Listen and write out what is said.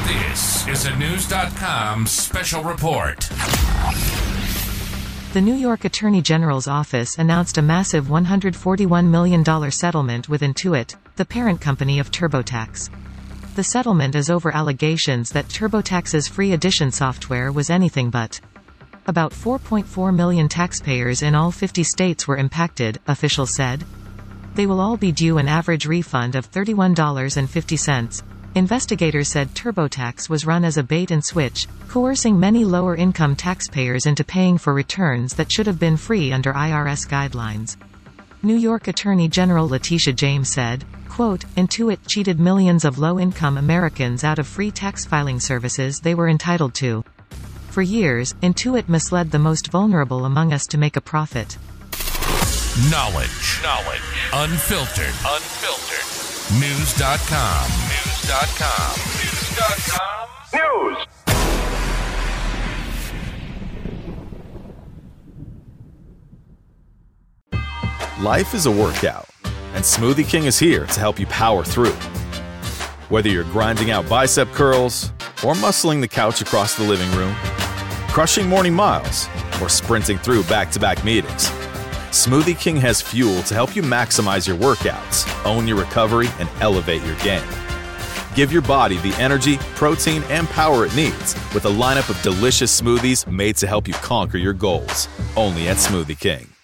This is a News.com special report. The New York Attorney General's office announced a massive $141 million settlement with Intuit, the parent company of TurboTax. The settlement is over allegations that TurboTax's free edition software was anything but. About 4.4 million taxpayers in all 50 states were impacted, officials said. They will all be due an average refund of $31.50. Investigators said TurboTax was run as a bait-and-switch, coercing many lower-income taxpayers into paying for returns that should have been free under IRS guidelines. New York Attorney General Letitia James said, quote, Intuit cheated millions of low-income Americans out of free tax filing services they were entitled to. For years, Intuit misled the most vulnerable among us to make a profit. Knowledge. Unfiltered. News.com. News. Life is a workout, and Smoothie King is here to help you power through. Whether you're grinding out bicep curls, or muscling the couch across the living room, crushing morning miles, or sprinting through back-to-back meetings, Smoothie King has fuel to help you maximize your workouts, own your recovery, and elevate your game. Give your body the energy, protein, and power it needs with a lineup of delicious smoothies made to help you conquer your goals. Only at Smoothie King.